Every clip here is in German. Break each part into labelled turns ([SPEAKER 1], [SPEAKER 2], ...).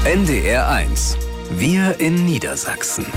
[SPEAKER 1] NDR 1. Wir in Niedersachsen.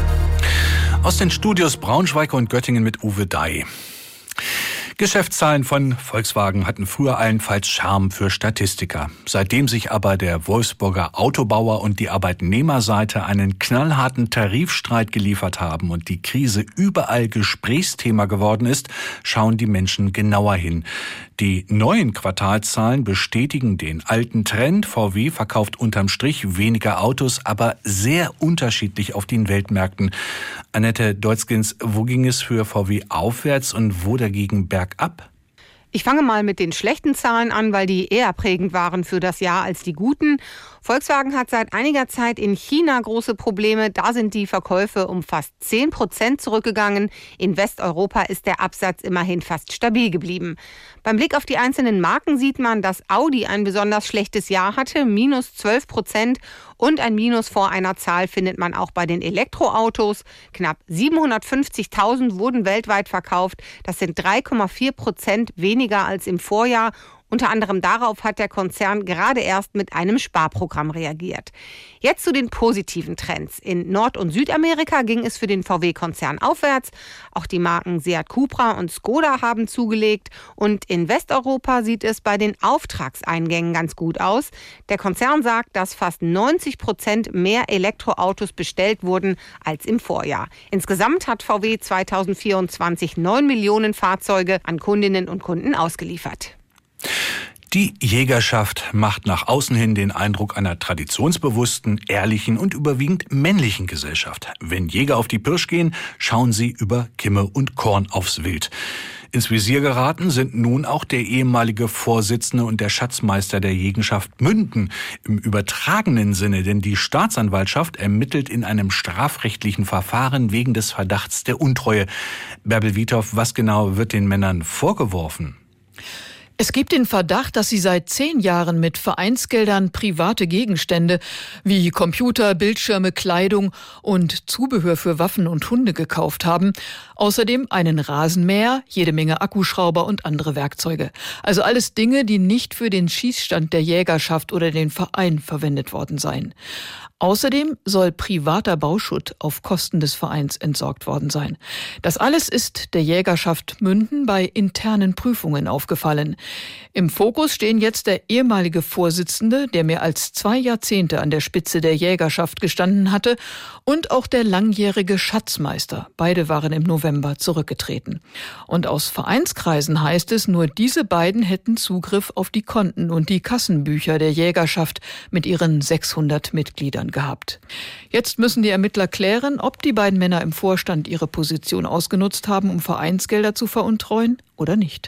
[SPEAKER 2] Aus den Studios Braunschweig und Göttingen mit Uwe Dey. Geschäftszahlen von Volkswagen hatten früher allenfalls Charme für Statistiker. Seitdem sich aber der Wolfsburger Autobauer und die Arbeitnehmerseite einen knallharten Tarifstreit geliefert haben und die Krise überall Gesprächsthema geworden ist, schauen die Menschen genauer hin. Die neuen Quartalszahlen bestätigen den alten Trend. VW verkauft unterm Strich weniger Autos, aber sehr unterschiedlich auf den Weltmärkten. Annette Deutzgens, wo ging es für VW aufwärts und wo dagegen bergab?
[SPEAKER 3] Ich fange mal mit den schlechten Zahlen an, weil die eher prägend waren für das Jahr als die guten. Volkswagen hat seit einiger Zeit in China große Probleme. Da sind die Verkäufe um fast 10% zurückgegangen. In Westeuropa ist der Absatz immerhin fast stabil geblieben. Beim Blick auf die einzelnen Marken sieht man, dass Audi ein besonders schlechtes Jahr hatte, minus 12%. Und ein Minus vor einer Zahl findet man auch bei den Elektroautos. Knapp 750.000 wurden weltweit verkauft. Das sind 3,4% weniger als im Vorjahr. Unter anderem darauf hat der Konzern gerade erst mit einem Sparprogramm reagiert. Jetzt zu den positiven Trends. In Nord- und Südamerika ging es für den VW-Konzern aufwärts. Auch die Marken Seat Cupra und Skoda haben zugelegt. Und in Westeuropa sieht es bei den Auftragseingängen ganz gut aus. Der Konzern sagt, dass fast 90% mehr Elektroautos bestellt wurden als im Vorjahr. Insgesamt hat VW 2024 9 Millionen Fahrzeuge an Kundinnen und Kunden ausgeliefert.
[SPEAKER 2] Die Jägerschaft macht nach außen hin den Eindruck einer traditionsbewussten, ehrlichen und überwiegend männlichen Gesellschaft. Wenn Jäger auf die Pirsch gehen, schauen sie über Kimme und Korn aufs Wild. Ins Visier geraten sind nun auch der ehemalige Vorsitzende und der Schatzmeister der Jägerschaft Münden. Im übertragenen Sinne, denn die Staatsanwaltschaft ermittelt in einem strafrechtlichen Verfahren wegen des Verdachts der Untreue. Bärbel Wiethoff, was genau wird den Männern vorgeworfen?
[SPEAKER 4] Es gibt den Verdacht, dass sie seit 10 Jahren mit Vereinsgeldern private Gegenstände wie Computer, Bildschirme, Kleidung und Zubehör für Waffen und Hunde gekauft haben. Außerdem einen Rasenmäher, jede Menge Akkuschrauber und andere Werkzeuge. Also alles Dinge, die nicht für den Schießstand der Jägerschaft oder den Verein verwendet worden seien. Außerdem soll privater Bauschutt auf Kosten des Vereins entsorgt worden sein. Das alles ist der Jägerschaft Münden bei internen Prüfungen aufgefallen. Im Fokus stehen jetzt der ehemalige Vorsitzende, der mehr als 2 Jahrzehnte an der Spitze der Jägerschaft gestanden hatte, und auch der langjährige Schatzmeister. Beide waren im November zurückgetreten. Und aus Vereinskreisen heißt es, nur diese beiden hätten Zugriff auf die Konten und die Kassenbücher der Jägerschaft mit ihren 600 Mitgliedern gehabt. Jetzt müssen die Ermittler klären, ob die beiden Männer im Vorstand ihre Position ausgenutzt haben, um Vereinsgelder zu veruntreuen oder nicht.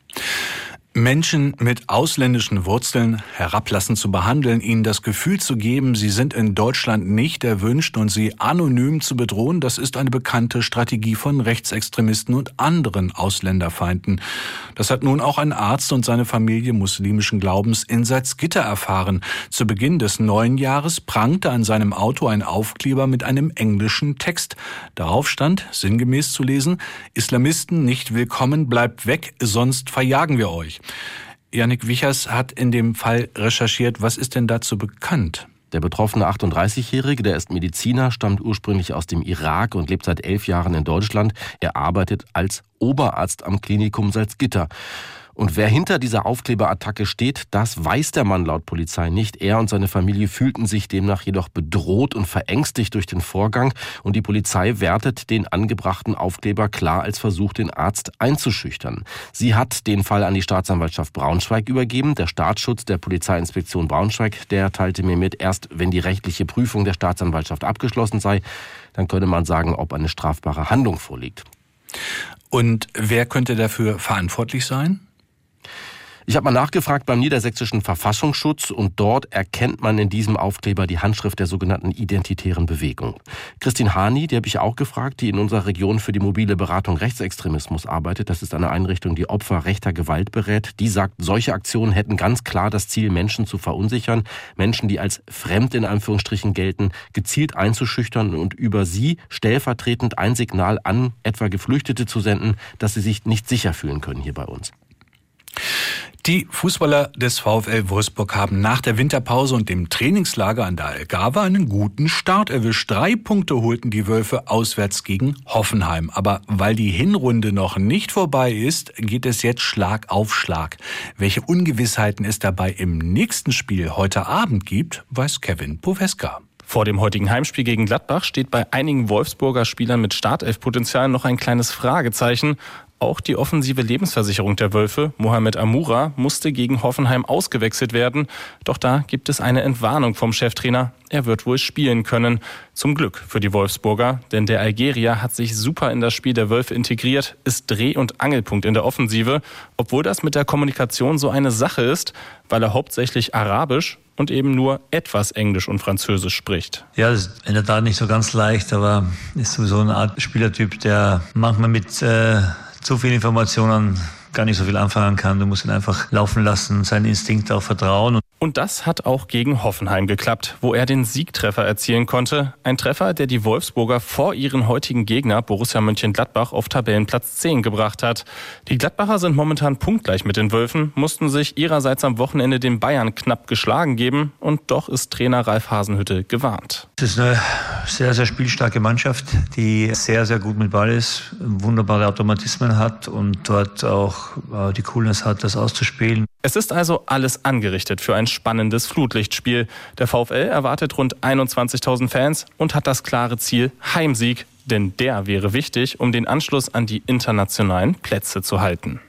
[SPEAKER 2] Menschen mit ausländischen Wurzeln herablassend zu behandeln, ihnen das Gefühl zu geben, sie sind in Deutschland nicht erwünscht und sie anonym zu bedrohen, das ist eine bekannte Strategie von Rechtsextremisten und anderen Ausländerfeinden. Das hat nun auch ein Arzt und seine Familie muslimischen Glaubens in Salzgitter erfahren. Zu Beginn des neuen Jahres prangte an seinem Auto ein Aufkleber mit einem englischen Text. Darauf stand, sinngemäß zu lesen, Islamisten nicht willkommen, bleibt weg, sonst verjagen wir euch. Yannick Wichers hat in dem Fall recherchiert. Was ist denn dazu bekannt?
[SPEAKER 5] Der betroffene 38-Jährige, der ist Mediziner, stammt ursprünglich aus dem Irak und lebt seit 11 Jahren in Deutschland. Er arbeitet als Oberarzt am Klinikum Salzgitter. Und wer hinter dieser Aufkleberattacke steht, das weiß der Mann laut Polizei nicht. Er und seine Familie fühlten sich demnach jedoch bedroht und verängstigt durch den Vorgang. Und die Polizei wertet den angebrachten Aufkleber klar als Versuch, den Arzt einzuschüchtern. Sie hat den Fall an die Staatsanwaltschaft Braunschweig übergeben. Der Staatsschutz der Polizeiinspektion Braunschweig, der teilte mir mit, erst wenn die rechtliche Prüfung der Staatsanwaltschaft abgeschlossen sei, dann könne man sagen, ob eine strafbare Handlung vorliegt.
[SPEAKER 2] Und wer könnte dafür verantwortlich sein?
[SPEAKER 5] Ich habe mal nachgefragt beim Niedersächsischen Verfassungsschutz und dort erkennt man in diesem Aufkleber die Handschrift der sogenannten identitären Bewegung. Christine Hani, die habe ich auch gefragt, die in unserer Region für die mobile Beratung Rechtsextremismus arbeitet. Das ist eine Einrichtung, die Opfer rechter Gewalt berät. Die sagt, solche Aktionen hätten ganz klar das Ziel, Menschen zu verunsichern, Menschen, die als fremd in Anführungsstrichen gelten, gezielt einzuschüchtern und über sie stellvertretend ein Signal an etwa Geflüchtete zu senden, dass sie sich nicht sicher fühlen können hier bei uns.
[SPEAKER 2] Die Fußballer des VfL Wolfsburg haben nach der Winterpause und dem Trainingslager an der Algarve einen guten Start erwischt. 3 Punkte holten die Wölfe auswärts gegen Hoffenheim. Aber weil die Hinrunde noch nicht vorbei ist, geht es jetzt Schlag auf Schlag. Welche Ungewissheiten es dabei im nächsten Spiel heute Abend gibt, weiß Kevin Poweska.
[SPEAKER 6] Vor dem heutigen Heimspiel gegen Gladbach steht bei einigen Wolfsburger Spielern mit Startelf-Potenzial noch ein kleines Fragezeichen. Auch die offensive Lebensversicherung der Wölfe, Mohamed Amoura, musste gegen Hoffenheim ausgewechselt werden. Doch da gibt es eine Entwarnung vom Cheftrainer. Er wird wohl spielen können. Zum Glück für die Wolfsburger, denn der Algerier hat sich super in das Spiel der Wölfe integriert, ist Dreh- und Angelpunkt in der Offensive, obwohl das mit der Kommunikation so eine Sache ist, weil er hauptsächlich Arabisch und eben nur etwas Englisch und Französisch spricht.
[SPEAKER 7] Ja, das ist in der Tat nicht so ganz leicht, aber ist sowieso eine Art Spielertyp, der manchmal mit zu viel Informationen gar nicht so viel anfangen kann. Du musst ihn einfach laufen lassen, seinen Instinkt auch vertrauen.
[SPEAKER 6] Und das hat auch gegen Hoffenheim geklappt, wo er den Siegtreffer erzielen konnte. Ein Treffer, der die Wolfsburger vor ihren heutigen Gegner Borussia Mönchengladbach auf Tabellenplatz 10 gebracht hat. Die Gladbacher sind momentan punktgleich mit den Wölfen, mussten sich ihrerseits am Wochenende den Bayern knapp geschlagen geben. Und doch ist Trainer Ralf Hasenhüttl gewarnt.
[SPEAKER 7] Es ist eine sehr, sehr spielstarke Mannschaft, die sehr, sehr gut mit Ball ist, wunderbare Automatismen hat und dort auch die Coolness hat, das auszuspielen.
[SPEAKER 6] Es ist also alles angerichtet für ein spannendes Flutlichtspiel. Der VfL erwartet rund 21.000 Fans und hat das klare Ziel Heimsieg, denn der wäre wichtig, um den Anschluss an die internationalen Plätze zu halten.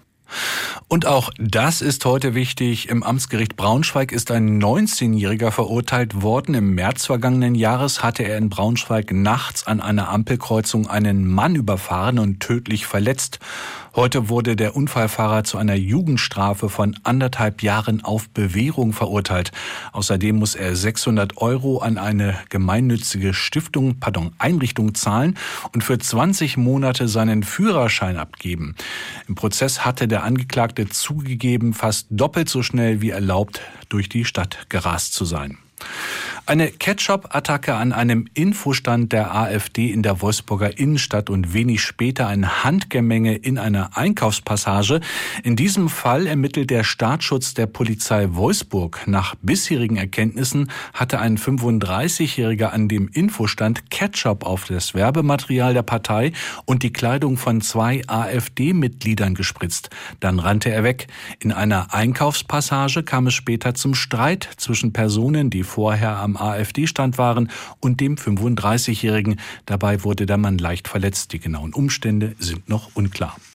[SPEAKER 2] Und auch das ist heute wichtig. Im Amtsgericht Braunschweig ist ein 19-Jähriger verurteilt worden. Im März vergangenen Jahres hatte er in Braunschweig nachts an einer Ampelkreuzung einen Mann überfahren und tödlich verletzt. Heute wurde der Unfallfahrer zu einer Jugendstrafe von 1,5 Jahren auf Bewährung verurteilt. Außerdem muss er 600 € an eine gemeinnützige Einrichtung zahlen und für 20 Monate seinen Führerschein abgeben. Im Prozess hatte der Angeklagte zugegeben, fast doppelt so schnell wie erlaubt durch die Stadt gerast zu sein. Eine Ketchup-Attacke an einem Infostand der AfD in der Wolfsburger Innenstadt und wenig später ein Handgemenge in einer Einkaufspassage. In diesem Fall ermittelt der Staatsschutz der Polizei Wolfsburg. Nach bisherigen Erkenntnissen hatte ein 35-Jähriger an dem Infostand Ketchup auf das Werbematerial der Partei und die Kleidung von 2 AfD-Mitgliedern gespritzt. Dann rannte er weg. In einer Einkaufspassage kam es später zum Streit zwischen Personen, die vorher am AfD-Stand waren, und dem 35-Jährigen. Dabei wurde der Mann leicht verletzt. Die genauen Umstände sind noch unklar.